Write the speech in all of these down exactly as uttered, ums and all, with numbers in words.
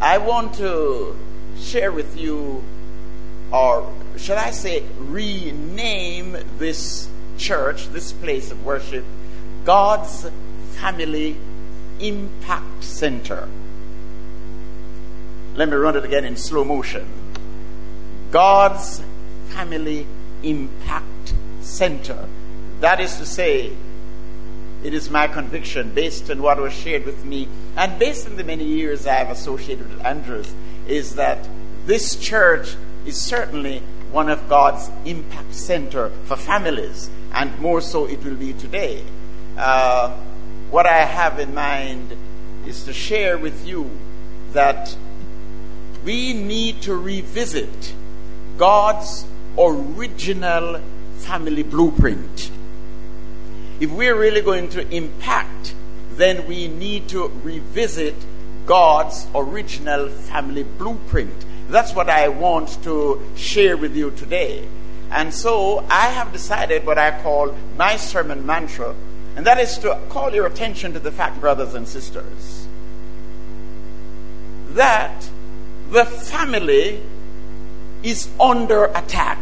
I want to share with you, or should I say rename this church, this place of worship, God's Family Impact Center. Let me run it again in slow motion. God's Family Impact Center. That is to say, it is my conviction, based on what was shared with me, and based on the many years I have associated with Andrews, is that this church is certainly one of God's impact center for families, and more so it will be today. Uh, what I have in mind is to share with you that we need to revisit God's original family blueprint. If we're really going to impact, then we need to revisit God's original family blueprint. That's what I want to share with you today. And so I have decided what I call my sermon mantra, and that is to call your attention to the fact, brothers and sisters, that the family is under attack.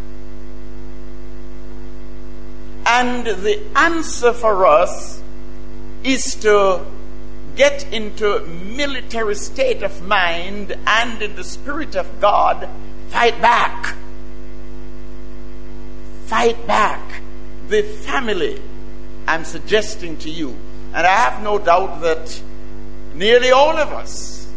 And the answer for us is to get into military state of mind and in the Spirit of God, fight back. Fight back. The family, I'm suggesting to you, and I have no doubt that nearly all of us,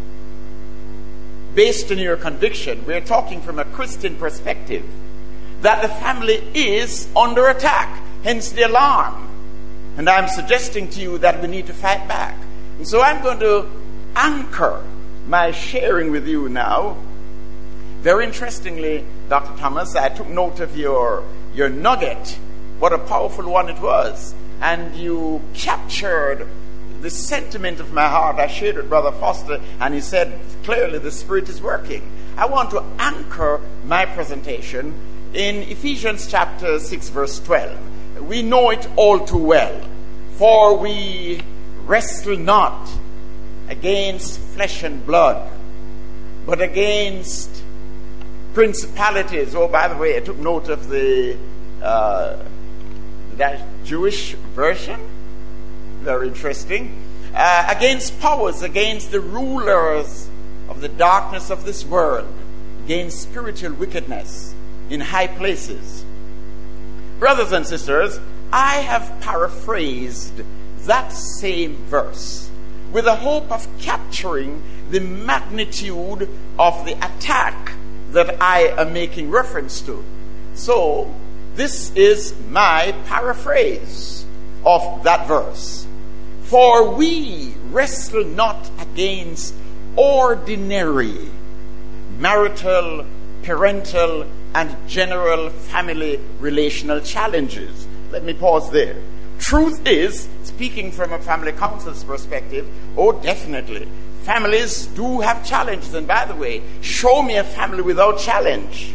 based on your conviction, we're talking from a Christian perspective, that the family is under attack, hence the alarm. And I'm suggesting to you that we need to fight back. And so I'm going to anchor my sharing with you now. Very interestingly, Doctor Thomas, I took note of your, your nugget. What a powerful one it was. And you captured the sentiment of my heart. I shared with Brother Foster, and he said, clearly the Spirit is working. I want to anchor my presentation in Ephesians chapter six, verse twelve. We know it all too well. For we wrestle not against flesh and blood, but against principalities. Oh, by the way, I took note of the uh, that Jewish version. Very interesting. Uh, against powers, against the rulers of the darkness of this world, against spiritual wickedness in high places. Brothers and sisters, I have paraphrased that same verse with the hope of capturing the magnitude of the attack that I am making reference to. So, this is my paraphrase of that verse. For we wrestle not against ordinary marital, parental, and general family relational challenges. Let me pause there. Truth is, speaking from a family counselor's perspective, oh, definitely, families do have challenges. And by the way, show me a family without challenge.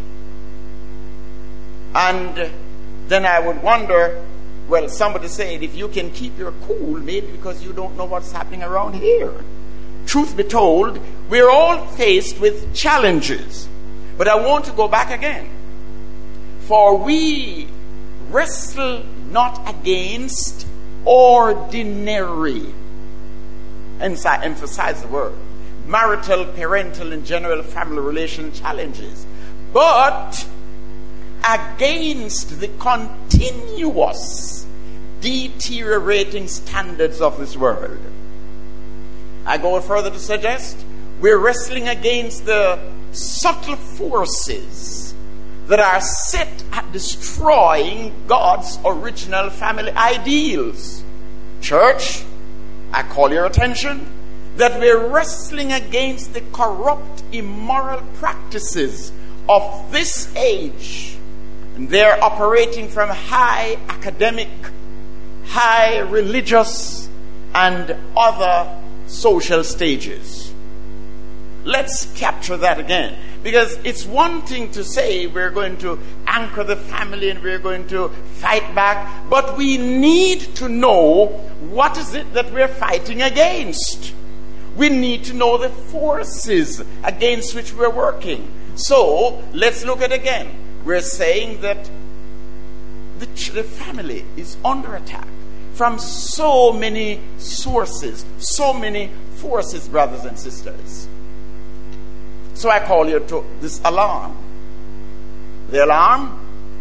And then I would wonder, well, somebody said, if you can keep your cool, maybe because you don't know what's happening around here. Truth be told, we're all faced with challenges. But I want to go back again. For we wrestle not against ordinary, and I emphasize the word, marital, parental, and general family relation challenges, but against the continuous deteriorating standards of this world. I go further to suggest we're wrestling against the subtle forces that are set at destroying God's original family ideals. Church, I call your attention that we're wrestling against the corrupt, immoral practices of this age. And they're operating from high academic, high religious, and other social stages. Let's capture that again. Because it's one thing to say we're going to anchor the family and we're going to fight back, but we need to know what is it that we're fighting against. we need to know the forces against which we're working. So, let's look at it again. We're saying that the, the family is under attack from so many sources, so many forces, brothers and sisters. So I call you to this alarm. The alarm: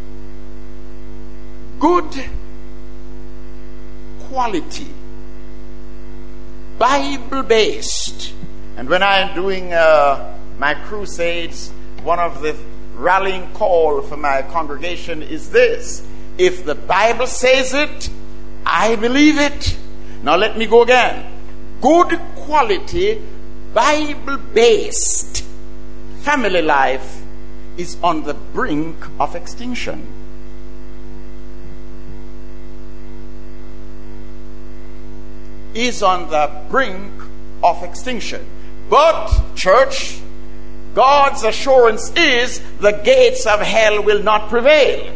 good quality, Bible-based. And when I'm doing uh, my crusades, one of the rallying call for my congregation is this: if the Bible says it, I believe it. Now let me go again. Good quality, Bible-based family life is on the brink of extinction. Is on the brink of extinction. But, church, God's assurance is the gates of hell will not prevail.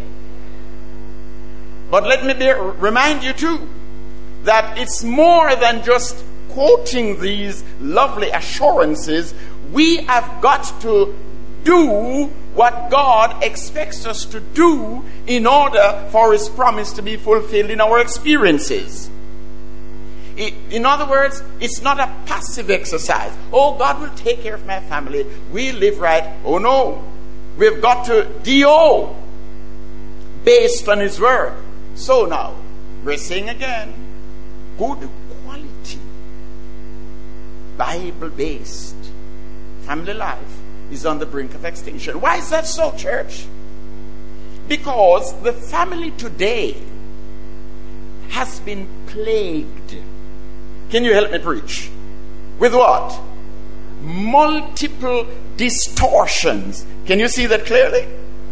But let me be, remind you too that it's more than just quoting these lovely assurances. We have got to do what God expects us to do in order for His promise to be fulfilled in our experiences. In other words, it's not a passive exercise. Oh, God will take care of my family. We live right. Oh, no. We've got to D O based on His word. So now, we're saying again, good quality, Bible-based family life is on the brink of extinction. Why is that so, church? Because the family today has been plagued. Can you help me preach? With what? Multiple distortions. Can you see that clearly?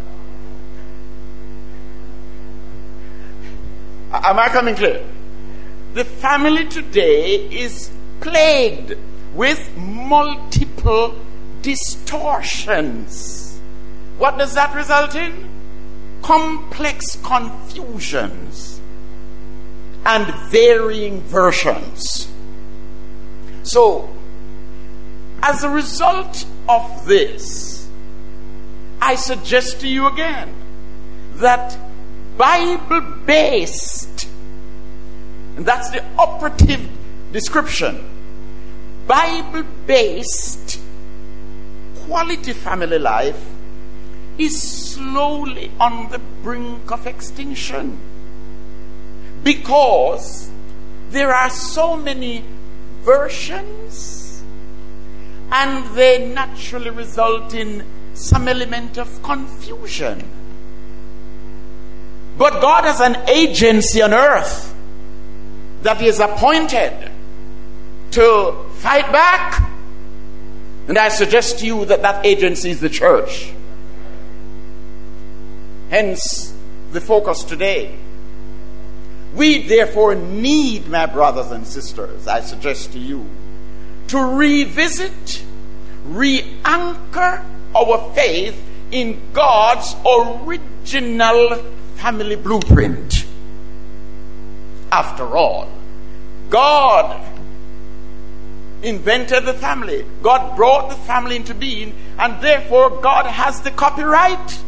Am I coming clear? The family today is plagued with multiple distortions. What does that result in? Complex confusions and varying versions. So, as a result of this, I suggest to you again that Bible-based, and that's the operative description, Bible-based quality family life is slowly on the brink of extinction, because there are so many versions and they naturally result in some element of confusion. But God has an agency on earth that He has appointed to fight back. And I suggest to you that that agency is the church. Hence, the focus today. We therefore need, my brothers and sisters, I suggest to you, to revisit, re-anchor our faith in God's original family blueprint. After all, God invented the family. God brought the family into being, and therefore God has the copyright.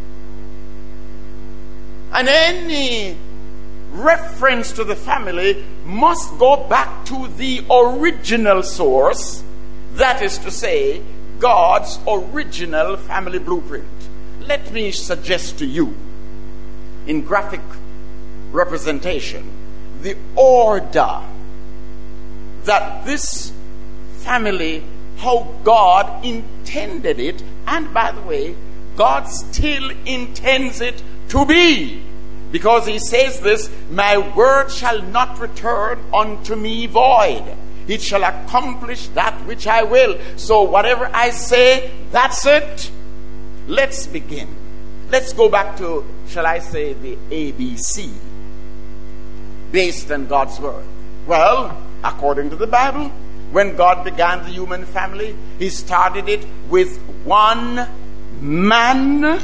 And any reference to the family must go back to the original source, that is to say, God's original family blueprint. Let me suggest to you, in graphic representation, the order that this family, how God intended it, and by the way, God still intends it to be. Because He says this, my word shall not return unto me void. It shall accomplish that which I will. So whatever I say, that's it. Let's begin. Let's go back to, shall I say, the A B C, based on God's word. Well, according to the Bible, when God began the human family, He started it with one man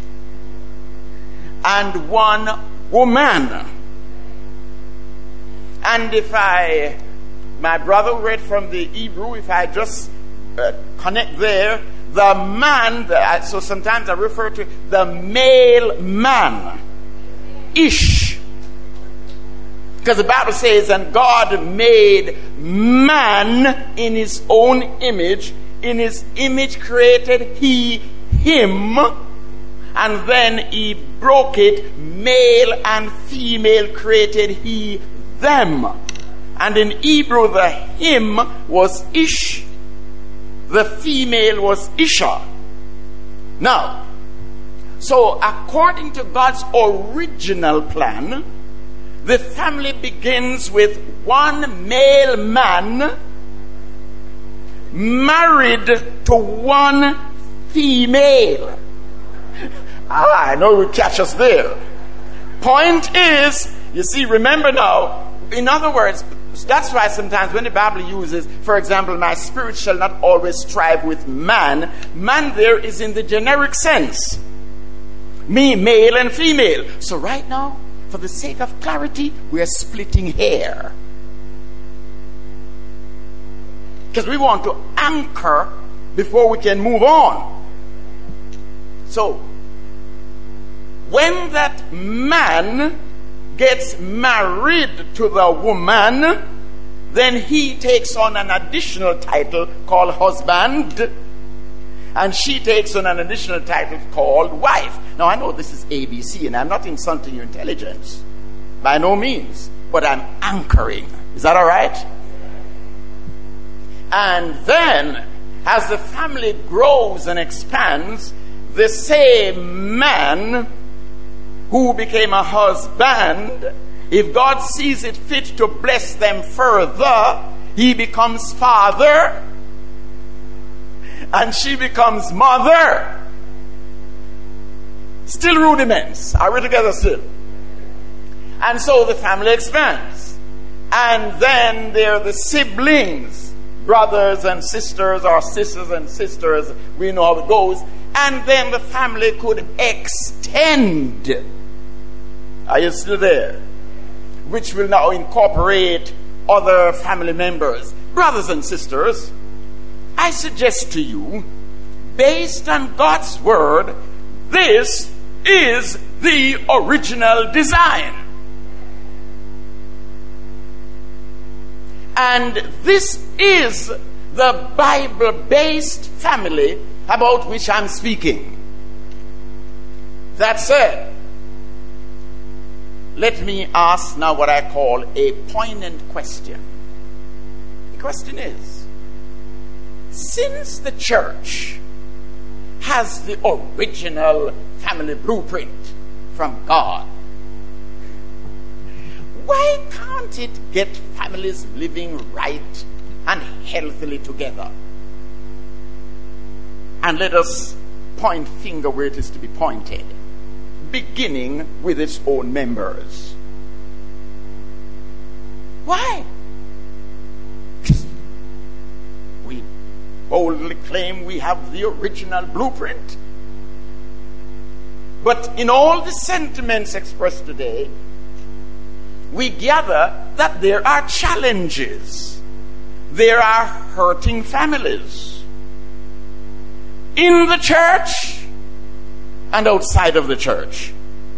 and one woman. And if I my brother read from the Hebrew, if I just uh, connect there, the man, the, so sometimes I refer to the male man, Ish. Because the Bible says, and God made man in his own image, in his image created he him, and then he broke it, male and female created he them. And in Hebrew, the him was Ish, the female was Isha. Now, so according to God's original plan, the family begins with one male man married to one female. Ah, I know it will catch us there. Point is, you see, remember now, in other words, that's why sometimes when the Bible uses, for example, my spirit shall not always strive with man, man there is in the generic sense. Me, male and female. So right now, for the sake of clarity, we are splitting hair. Because we want to anchor before we can move on. So, when that man gets married to the woman, then he takes on an additional title called husband, and she takes on an additional title called wife. Now, I know this is A B C, and I'm not insulting your intelligence. By no means. But I'm anchoring. Is that all right? And then, as the family grows and expands, the same man who became a husband, if God sees it fit to bless them further, he becomes father, and she becomes mother. Still rudiments. Are we together still? And so the family expands. And then there are the siblings, brothers and sisters, or sisters and sisters. We know how it goes. And then the family could extend. Are you still there? Which will now incorporate other family members. Brothers and sisters, I suggest to you, based on God's word, this is the original design. And this is the Bible-based family about which I'm speaking. That said, let me ask now what I call a poignant question. The question is, since the church has the original family blueprint from God, why can't it get families living right and healthily together? And let us point finger where it is to be pointed, beginning with its own members. Why? We boldly claim we have the original blueprint. But in all the sentiments expressed today, we gather that there are challenges. There are hurting families in the church and outside of the church.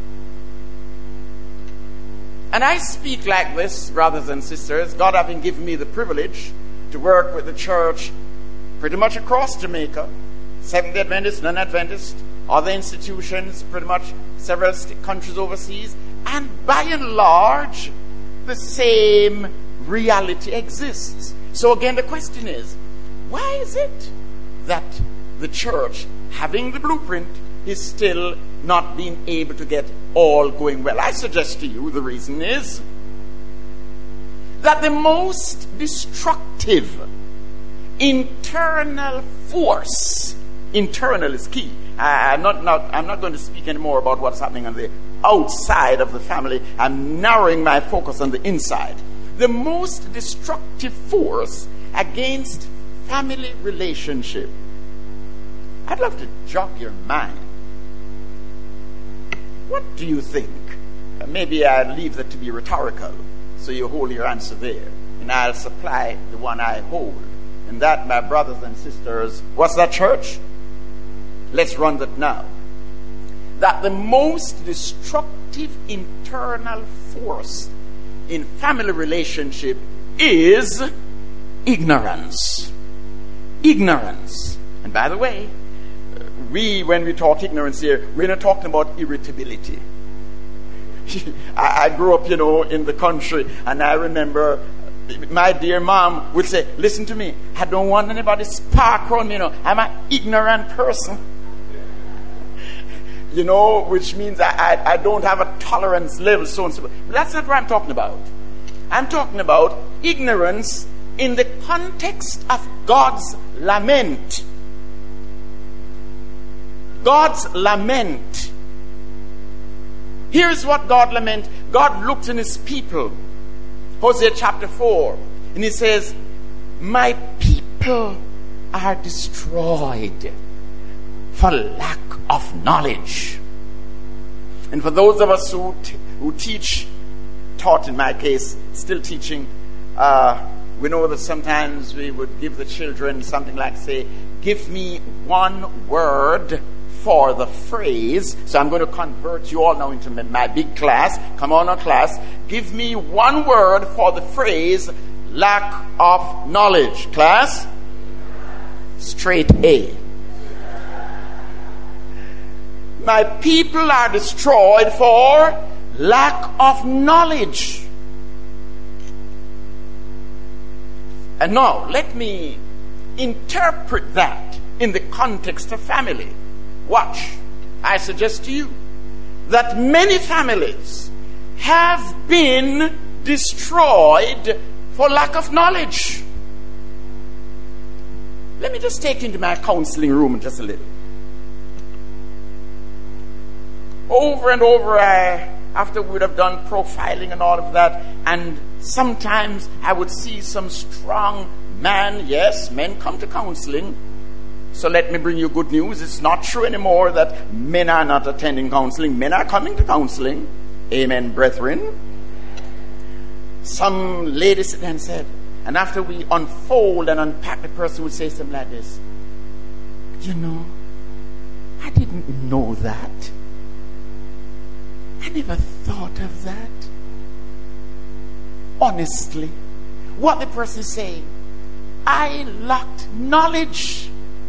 And I speak like this, brothers and sisters, God having given me the privilege to work with the church pretty much across Jamaica, Seventh-day Adventist, non-Adventist, other institutions, pretty much several countries overseas, and by and large, the same reality exists. So again, the question is, why is it that the church, having the blueprint, is still not being able to get all going well? I suggest to you the reason is that the most destructive internal force, internal is key. I'm not, not, I'm not going to speak anymore about what's happening on the outside of the family. I'm narrowing my focus on the inside. The most destructive force against family relationship. I'd love to jog your mind. What do you think? Uh, maybe I'll leave that to be rhetorical, so you hold your answer there. and I'll supply the one I hold. And that, my brothers and sisters, what's that, church? Let's run that now. That the most destructive internal force in family relationship is ignorance. Ignorance. And by the way, we, when we talk ignorance here, we're not talking about irritability. I, I grew up, you know, in the country, and I remember my dear mom would say, listen to me, I don't want anybody spark around me, you know. I'm an ignorant person. You know, which means I, I, I don't have a tolerance level, so and so. But that's not what I'm talking about. I'm talking about ignorance in the context of God's lament. God's lament. Here's what God lament. God looked in his people. Hosea chapter four. And he says, my people are destroyed for lack of knowledge. And for those of us who, t- who teach, taught in my case, still teaching, uh, we know that sometimes we would give the children something like, say, give me one word for the phrase. So I'm going to convert you all now into my big class. Come on, our class. Give me one word for the phrase lack of knowledge. Class? Straight A. My people are destroyed for lack of knowledge. And now, let me interpret that in the context of family. Watch. I suggest to you that many families have been destroyed for lack of knowledge. Let me just take you into my counseling room just a little. Over and over, I, after we would have done profiling and all of that, and sometimes I would see some strong man. Yes, men come to counseling. So let me bring you good news. It's not true anymore that men are not attending counseling. Men are coming to counseling. Amen, brethren. Some lady said and said, and after we unfold and unpack, the person would say something like this. You know, I didn't know that. I never thought of that. Honestly, what the person is saying, I lacked knowledge.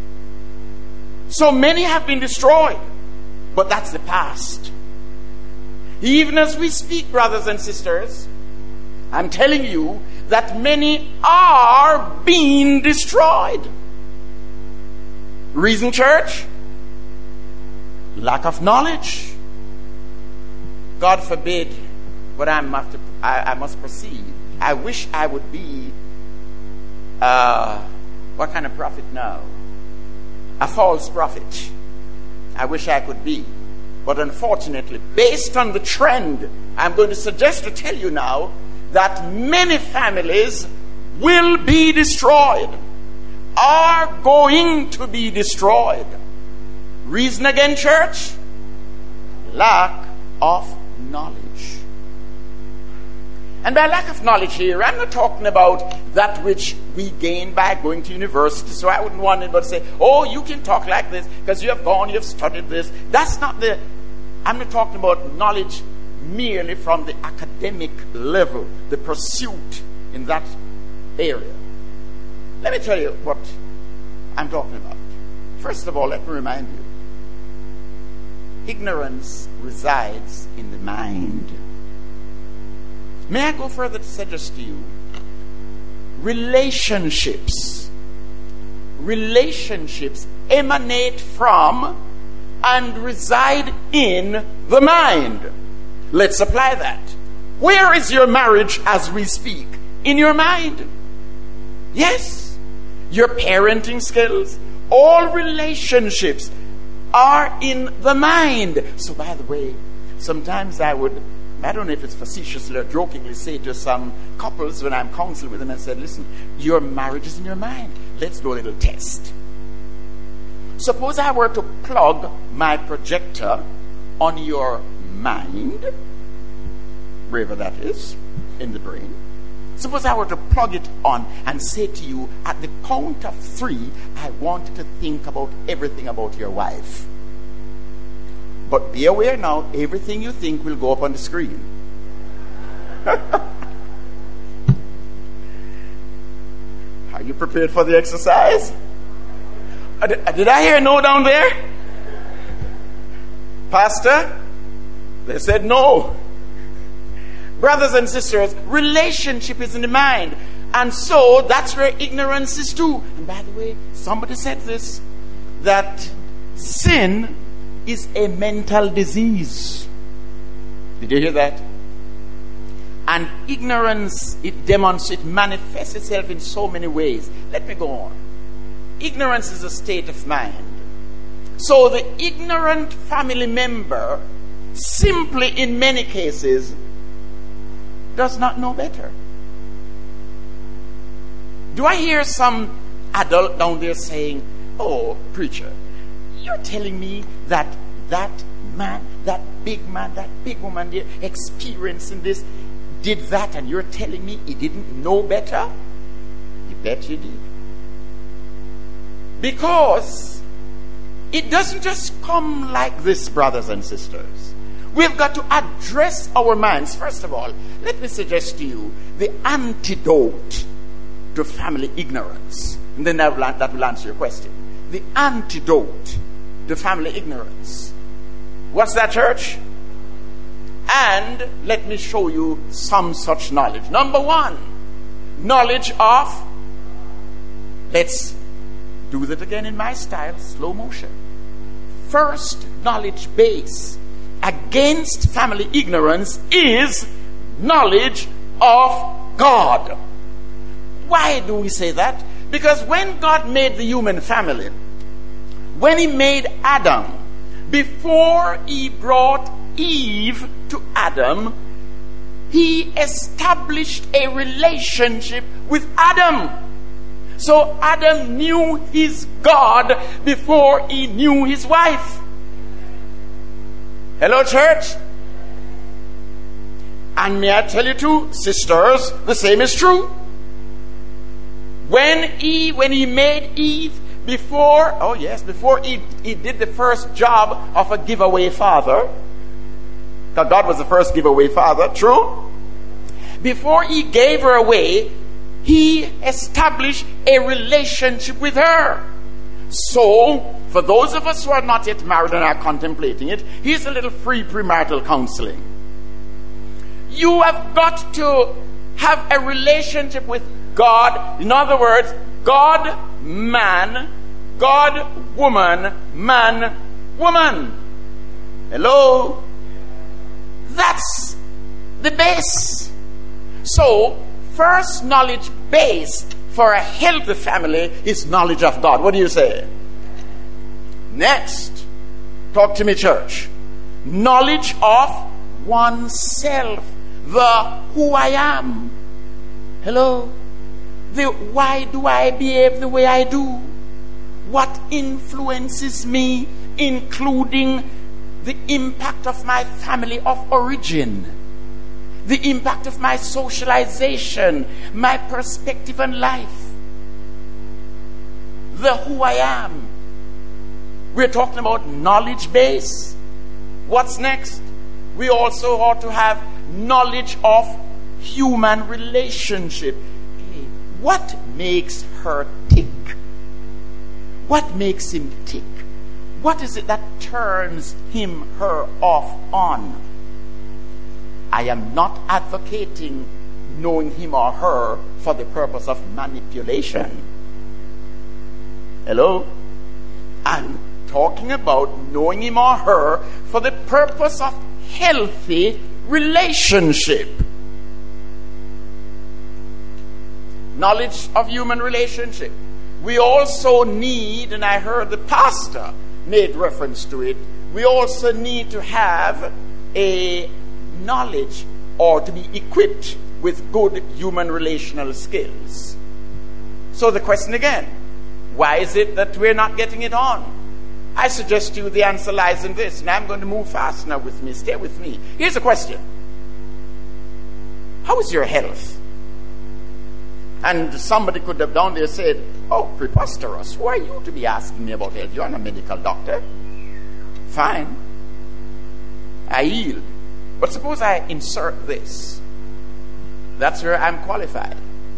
So many have been destroyed, but that's the past. Even as we speak, brothers and sisters, I'm telling you that many are being destroyed. Reason, church? Lack of knowledge. God forbid, but I must, I, I must proceed. I wish I would be, uh, what kind of prophet now? A false prophet. I wish I could be. But unfortunately, based on the trend, I'm going to suggest to tell you now that many families will be destroyed, are going to be destroyed. Reason again, church? Lack of knowledge. And by lack of knowledge here, I'm not talking about that which we gain by going to university. So I wouldn't want anybody to say, oh, you can talk like this because you have gone, you have studied this. That's not the, I'm not talking about knowledge merely from the academic level, the pursuit in that area. Let me tell you what I'm talking about. First of all, let me remind you, ignorance resides in the mind. May I go further to suggest to you, relationships, relationships emanate from and reside in the mind. Let's apply that. Where is your marriage as we speak? In your mind. Yes. Your parenting skills, all relationships are in the mind. So by the way, sometimes I would, I don't know if it's facetiously or jokingly, say to some couples when I'm counseling with them, and said, listen, your marriage is in your mind. Let's do a little test. Suppose I were to plug my projector on your mind, wherever that is, in the brain. Suppose I were to plug it on and say to you, at the count of three, I want you to think about everything about your wife. But be aware now, everything you think will go up on the screen. Are you prepared for the exercise? Uh, did I hear a no down there? Pastor? They said no. Brothers and sisters, relationship is in the mind. And so that's where ignorance is too. And by the way, somebody said this, that sin is a mental disease. Did you hear that? And ignorance, it demonstrates, it manifests itself in so many ways. Let me go on. Ignorance is a state of mind. So the ignorant family member simply, in many cases, does not know better. Do I hear some adult down there saying, oh, preacher, you're telling me that that man, that big man, that big woman there experiencing this, did that, and you're telling me he didn't know better? You bet you did. Because it doesn't just come like this, brothers and sisters. We've got to address our minds. First of all, let me suggest to you the antidote to family ignorance. And then that will, that will answer your question. The antidote to family ignorance. What's that, church? And let me show you some such knowledge. Number one, knowledge of, let's do that again in my style, slow motion. First knowledge base against family ignorance is knowledge of God. Why do we say that? Because when God made the human family, when he made Adam, before he brought Eve to Adam, he established a relationship with Adam. So Adam knew his God before he knew his wife. Hello, church? And may I tell you too, sisters, the same is true. When he, when he made Eve, before, oh yes, before he, he did the first job of a giveaway father, because God was the first giveaway father, true? Before he gave her away, he established a relationship with her. So, for those of us who are not yet married and are contemplating it, here's a little free premarital counseling. You have got to have a relationship with God. In other words, God, man, God, woman, man, woman. Hello? That's the base. So, first knowledge base for a healthy family is knowledge of God. What do you say? Next, talk to me, church. Knowledge of oneself. The who I am. Hello? The why do I behave the way I do? What influences me, including the impact of my family of origin, the impact of my socialization, my perspective on life, the who I am. We're talking about knowledge base. What's next? We also ought to have knowledge of human relationship. Hey, what makes her tick? What makes him tick? What is it that turns him, her off on? I am not advocating knowing him or her for the purpose of manipulation. Hello? I'm talking about knowing him or her for the purpose of healthy relationship. Knowledge of human relationship. We also need, and I heard the pastor made reference to it, we also need to have a knowledge or to be equipped with good human relational skills. So the question again, why is it that we're not getting it on? I suggest to you the answer lies in this, and I'm going to move fast now with me. Stay with me. Here's a question. How is your health? And somebody could have down there said, oh, preposterous. Who are you to be asking me about health? You're not a medical doctor. Fine. I yield. But suppose I insert this. That's where I'm qualified.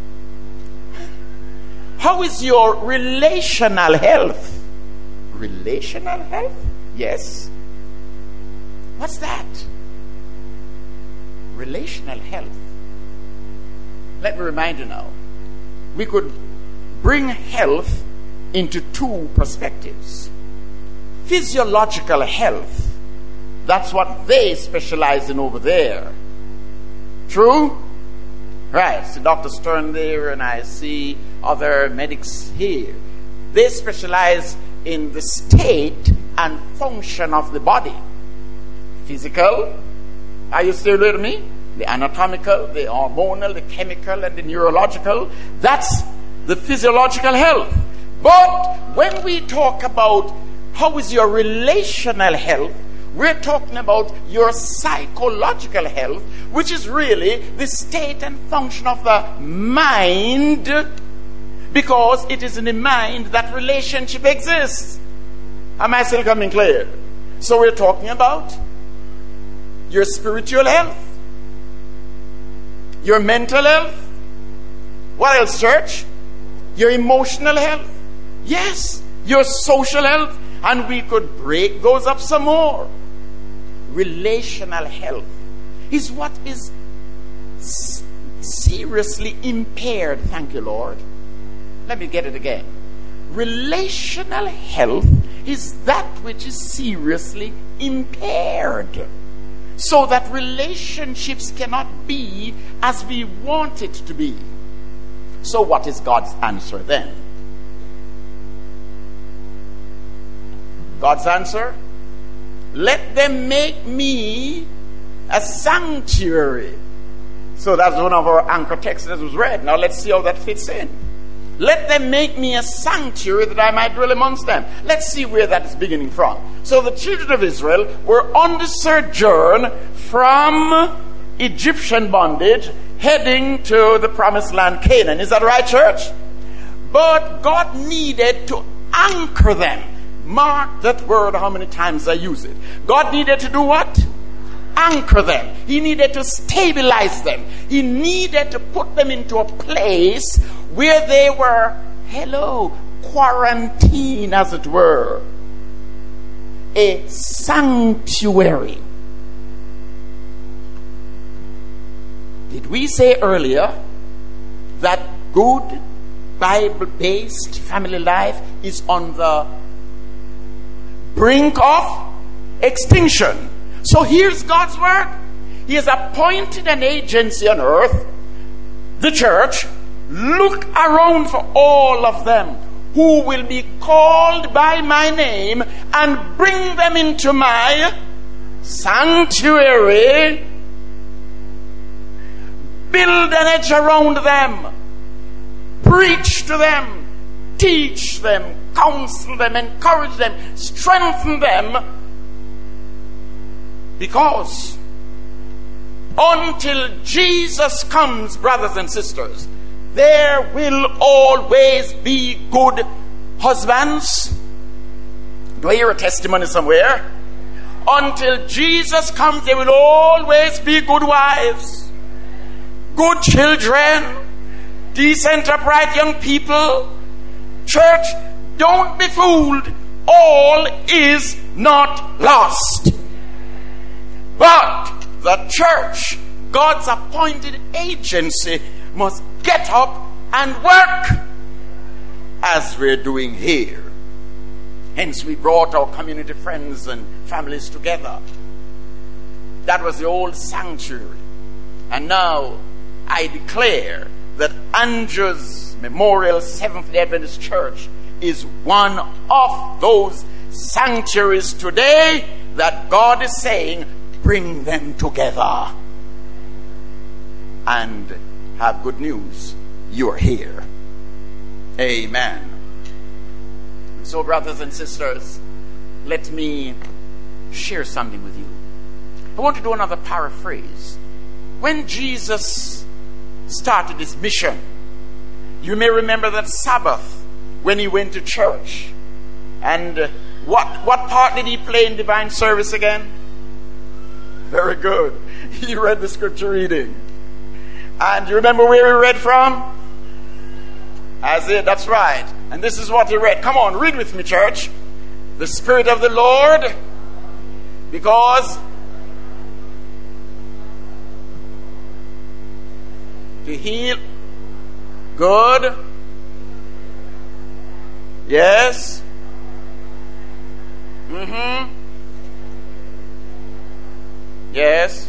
How is your relational health? Relational health? Yes. What's that? Relational health. Let me remind you now. We could bring health into two perspectives. Physiological health. That's what they specialize in over there. True? Right. So Doctor Stern there, and I see other medics here. They specialize in the state and function of the body. Physical. Are you still with me? The anatomical, the hormonal, the chemical, and the neurological. That's the physiological health. But when we talk about how is your relational health, we're talking about your psychological health, which is really the state and function of the mind, because it is in the mind that relationship exists. Am I still coming clear? So we're talking about your spiritual health, your mental health. What else, church? Your emotional health. Yes, your social health. And we could break those up some more. Relational health is what is s- seriously impaired. Thank you, Lord. Let me get it again. Relational health is that which is seriously impaired, so that relationships cannot be as we want it to be. So what is God's answer then? God's answer? Let them make me a sanctuary. So that's one of our anchor texts that was read. Now let's see how that fits in. Let them make me a sanctuary that I might dwell amongst them. Let's see where that is beginning from. So the children of Israel were on the sojourn from Egyptian bondage heading to the promised land Canaan. Is that right, church? But God needed to anchor them. Mark that word, how many times I use it. God needed to do what? Anchor them. He needed to stabilize them. He needed to put them into a place where they were, hello, quarantined, as it were. A sanctuary. Did we say earlier that good Bible-based family life is on the brink of extinction? So here's God's word. He has appointed an agency on earth, the church. Look around for all of them who will be called by my name and bring them into my sanctuary. Build an edge around them. Preach to them. Teach them. Counsel them. Encourage them. Strengthen them. Because until Jesus comes, brothers and sisters, there will always be good husbands. Do I hear a testimony somewhere? Until Jesus comes, there will always be good wives, good children, decent, upright young people. Church, don't be fooled. All is not lost. But the church, God's appointed agency, must get up and work as we're doing here. Hence we brought our community friends and families together. That was the old sanctuary. And now I declare that Andrews Memorial Seventh-day Adventist Church is one of those sanctuaries today that God is saying, bring them together. And have good news. You're here. Amen. So, brothers and sisters, let me share something with you. I want to do another paraphrase. When Jesus started his mission, You may remember that Sabbath when he went to church. And uh, what, what part did he play in divine service again? Very good. He read the scripture reading. And you remember where he read from? Isaiah, that's right. And this is what he read. Come on, read with me, church. The Spirit of the Lord, because to heal. Good. Yes. Mm-hmm. Yes.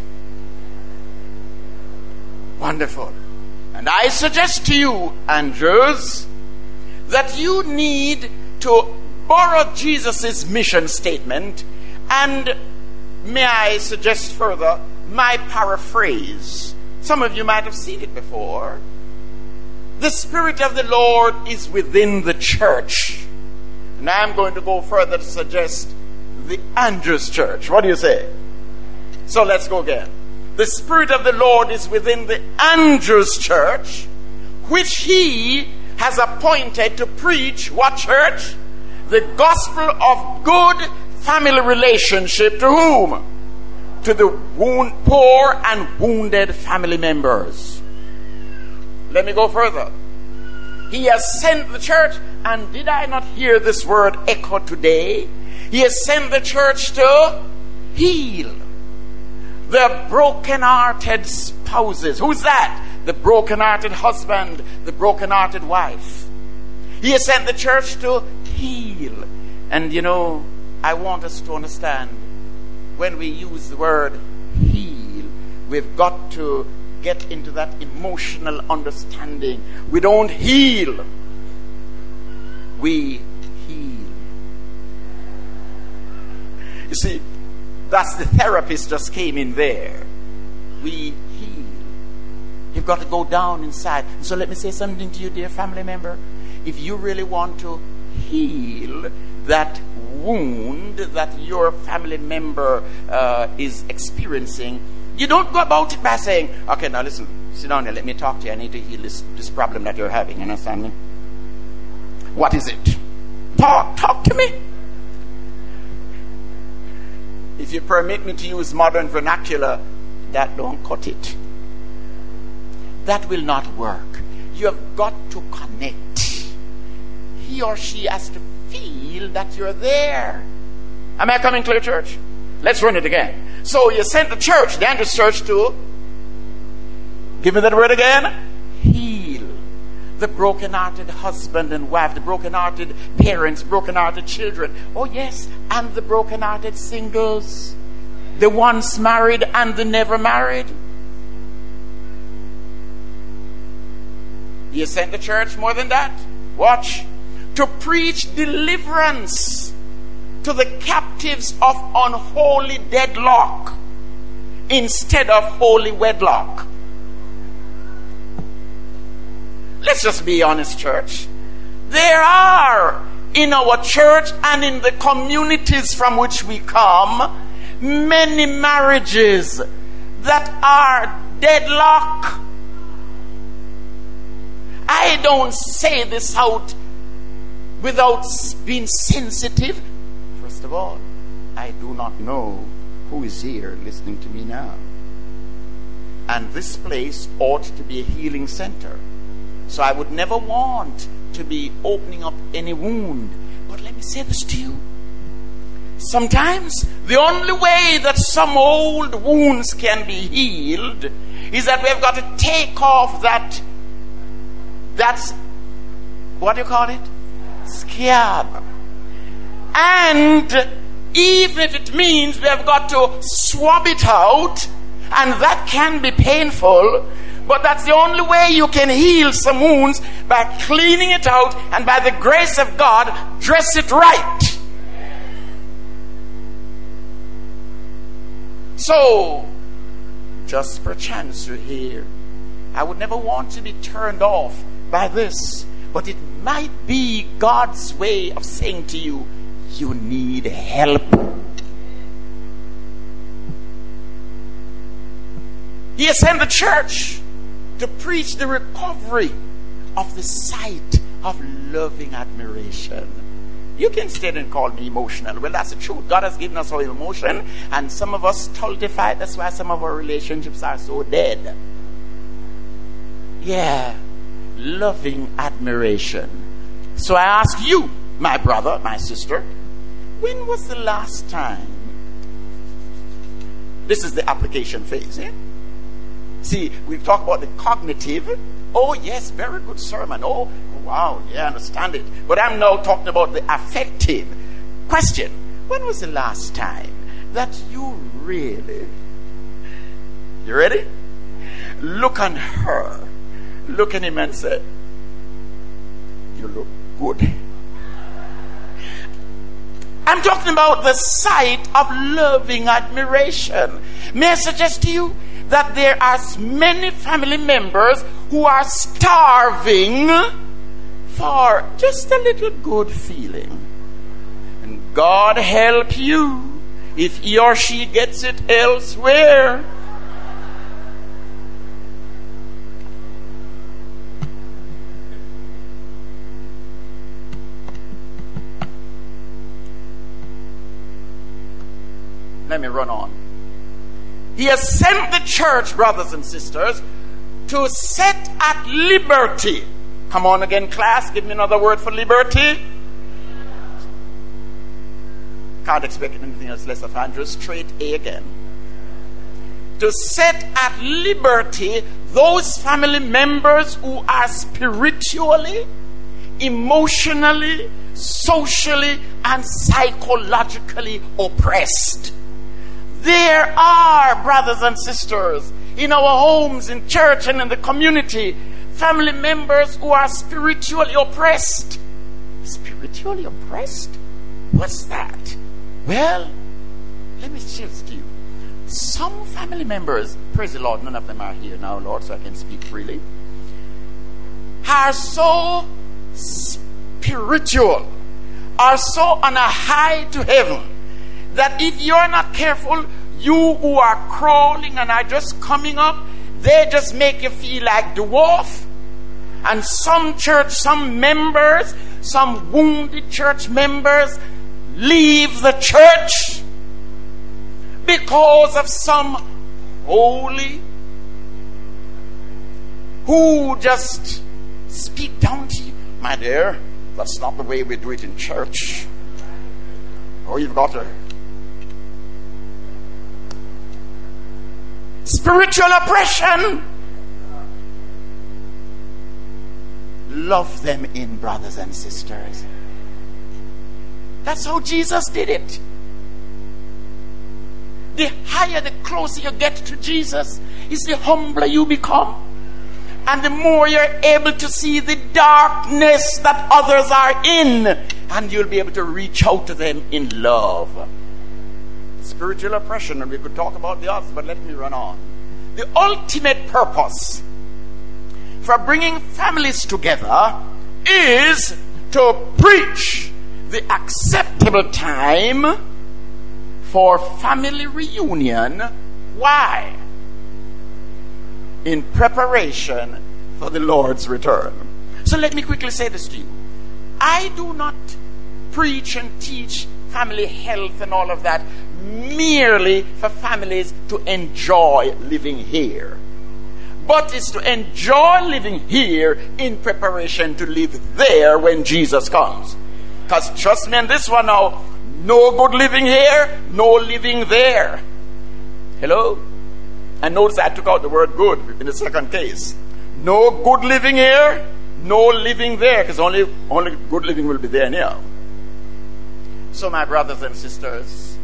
Wonderful. And I suggest to you, Andrews, that you need to borrow Jesus' mission statement, and may I suggest further my paraphrase. Some of you might have seen it before. The Spirit of the Lord is within the church. And I'm going to go further to suggest the Andrews Church. What do you say? So let's go again. The Spirit of the Lord is within the Andrews Church, which he has appointed to preach what church? The gospel of good family relationship to whom? To the wound, poor and wounded family members. Let me go further. He has sent the church, and did I not hear this word echo today? He has sent the church to heal the broken-hearted spouses. Who's that? The broken-hearted husband, the broken-hearted wife. He has sent the church to heal. And you know, I want us to understand, when we use the word heal, we've got to get into that emotional understanding. We don't heal, we heal. You see, that's the therapist just came in there. We heal. You've got to go down inside. So let me say something to you, dear family member. If you really want to heal that wound that your family member uh, is experiencing, you don't go about it by saying, okay, now listen, sit down here, let me talk to you. I need to heal this, this problem that you're having. You understand me? What is it? Talk, talk to me. If you permit me to use modern vernacular, that don't cut it. That will not work. You have got to connect. He or she has to feel that you're there. Am I coming clear, church? Let's run it again. So you sent the church, the Andrews Church, to, give me that word again, heal the broken-hearted husband and wife, the broken-hearted parents, broken-hearted children. Oh yes, and the broken-hearted singles, the once married and the never married. You sent the church more than that. Watch. To preach deliverance to the captives of unholy deadlock instead of holy wedlock. Let's just be honest, church. There are in our church and in the communities from which we come many marriages that are deadlock. I don't say this out without being sensitive. First of all, I do not know who is here listening to me now. And this place ought to be a healing center. So I would never want to be opening up any wound. But let me say this to you. Sometimes the only way that some old wounds can be healed is that we have got to take off that, that's, what do you call it? Scab. And even if it means we have got to swab it out, and that can be painful, but that's the only way you can heal some wounds, by cleaning it out and by the grace of God, dress it right. So, just perchance you're here, I would never want to be turned off by this, but it might be God's way of saying to you, you need help. He has sent the church to preach the recovery of the sight of loving admiration. You can stand and call me emotional. Well, that's the truth. God has given us our emotion, and some of us stultify. That's why some of our relationships are so dead. Yeah, loving admiration. So I ask you, my brother, my sister, when was the last time? This is the application phase, eh? See, we've talked about the cognitive. Oh, yes, very good sermon. Oh, wow, yeah, I understand it. But I'm now talking about the affective. Question, when was the last time that you really, you ready? Look on her, look at him and say, you look good. I'm talking about the sight of loving admiration. May I suggest to you that there are many family members who are starving for just a little good feeling. And God help you if he or she gets it elsewhere. Let me run on. He has sent the church, brothers and sisters, to set at liberty. Come on again, class. Give me another word for liberty. Can't expect anything else less of Andrew. Straight A again. To set at liberty those family members who are spiritually, emotionally, socially, and psychologically oppressed. There are, brothers and sisters, in our homes, in church, and in the community, family members who are spiritually oppressed. Spiritually oppressed? What's that? Well, let me share this to you. Some family members, praise the Lord, none of them are here now, Lord, so I can speak freely, are so spiritual, are so on a high to heaven, that if you're not careful, you who are crawling and are just coming up, they just make you feel like dwarf. And some church, some members, some wounded church members leave the church because of some holy who just speak down to you. My dear, that's not the way we do it in church. Oh, you've got to spiritual oppression. Love them in, brothers and sisters. That's how Jesus did it. The higher, the closer you get to Jesus, is the humbler you become. And the more you're able to see the darkness that others are in, and you'll be able to reach out to them in love. Spiritual oppression, and we could talk about the others, but let me run on. The ultimate purpose for bringing families together is to preach the acceptable time for family reunion. Why? In preparation for the Lord's return. So let me quickly say this to you. I do not preach and teach family health and all of that merely for families to enjoy living here, but it's to enjoy living here in preparation to live there when Jesus comes. Because trust me on this one now, no good living here, no living there. Hello? And notice I took out the word good in the second case. No good living here, no living there, because only, only good living will be there now. So my brothers and sisters,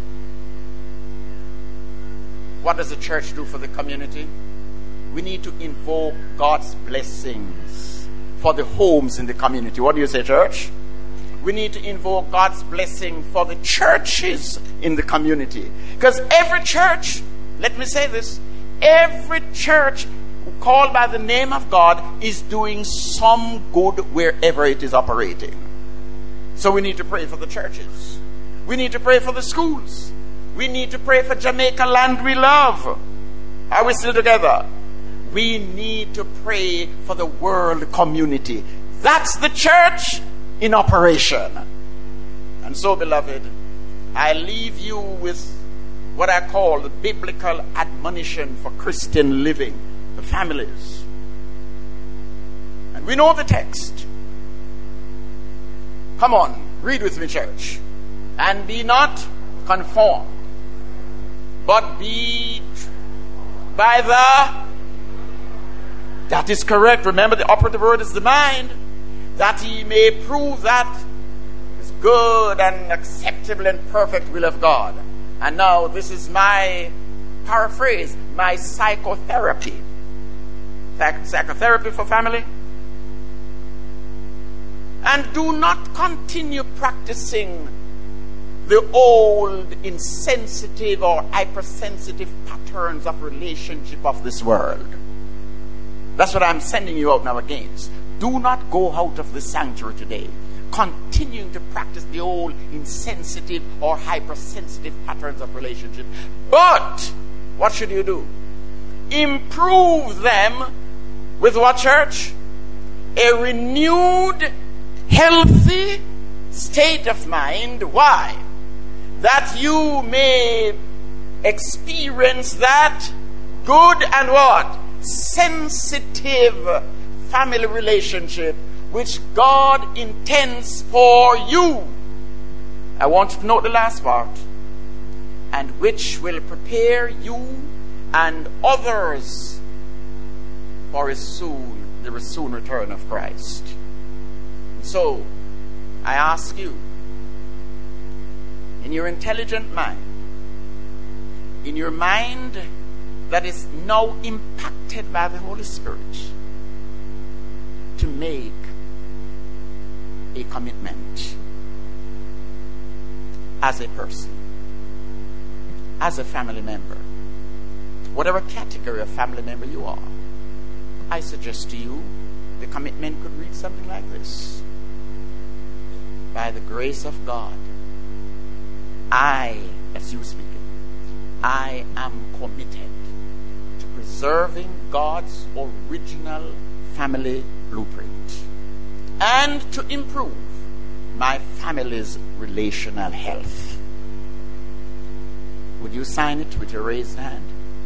what does the church do for the community? We need to invoke God's blessings for the homes in the community. What do you say, church? We need to invoke God's blessing for the churches in the community. Because every church, let me say this, every church called by the name of God is doing some good wherever it is operating. So we need to pray for the churches. We need to pray for the schools. We need to pray for Jamaica land we love. Are we still together? we need to pray for the world community. That's the church in operation. And so, beloved, I leave you with what I call the biblical admonition for Christian living, the families. And we know the text. Come on, read with me, church. And be not conformed, but be by the... That is correct. Remember, the operative word is the mind. That he may prove that is good and acceptable and perfect will of God. And now this is my paraphrase, my psychotherapy. Psych- psychotherapy for family. And do not continue practicing the old insensitive or hypersensitive patterns of relationship of this world. That's what I'm sending you out now against. Do not go out of the sanctuary today continuing to practice the old insensitive or hypersensitive patterns of relationship. But what should you do? Improve them with what, church? A renewed, healthy state of mind. Why? That you may experience that good and what? Sensitive family relationship which God intends for you. I want you to note the last part. And which will prepare you and others for his soon, the soon return of Christ. So, I ask you, in your intelligent mind, in your mind that is now impacted by the Holy Spirit, to make a commitment as a person, as a family member, whatever category of family member you are. I suggest to you the commitment could read something like this. By the grace of God, I, as you speaking, I am committed to preserving God's original family blueprint and to improve my family's relational health. Would you sign it with your raised hand?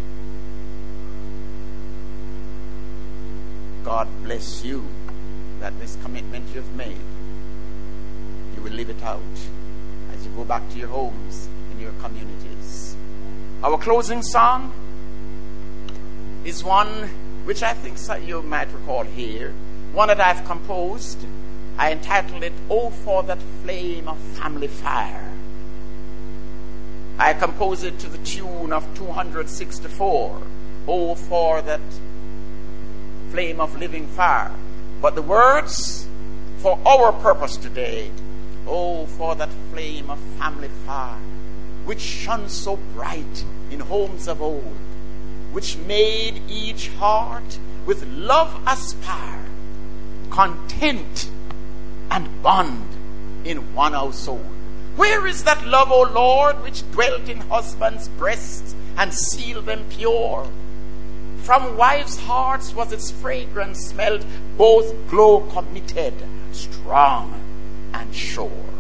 God bless you that this commitment you've made, you will live it out as you go back to your homes and your communities. Our closing song is one which I think you might recall here, one that I've composed. I entitled it, "Oh, for that flame of family fire." I composed it to the tune of two hundred sixty-four, "Oh, for that flame of living fire." But the words for our purpose today, "Oh, for that flame of family fire, which shone so bright in homes of old, which made each heart with love aspire, content and bond in one household. Where is that love, O Lord, which dwelt in husbands' breasts and sealed them pure? From wives' hearts was its fragrance smelled, both glow committed, strong and sure."